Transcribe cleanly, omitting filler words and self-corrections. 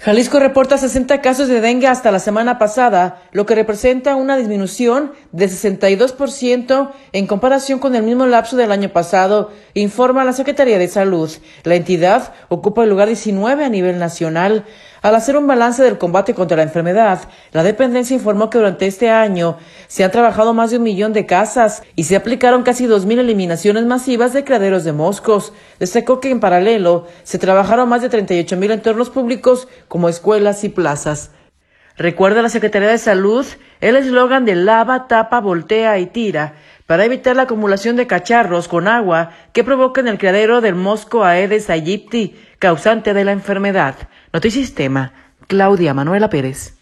Jalisco reporta 60 casos de dengue hasta la semana pasada, lo que representa una disminución de 62% en comparación con el mismo lapso del año pasado, informa la Secretaría de Salud. La entidad ocupa el lugar 19 a nivel nacional. Al hacer un balance del combate contra la enfermedad, la dependencia informó que durante este año se han trabajado más de 1 millón de casas y se aplicaron casi 2,000 eliminaciones masivas de criaderos de moscos. Destacó que en paralelo se trabajaron más de 38,000 entornos públicos como escuelas y plazas. Recuerda la Secretaría de Salud el eslogan de lava, tapa, voltea y tira para evitar la acumulación de cacharros con agua que provocan el criadero del mosco Aedes aegypti, causante de la enfermedad. Notisistema, Claudia Manuela Pérez.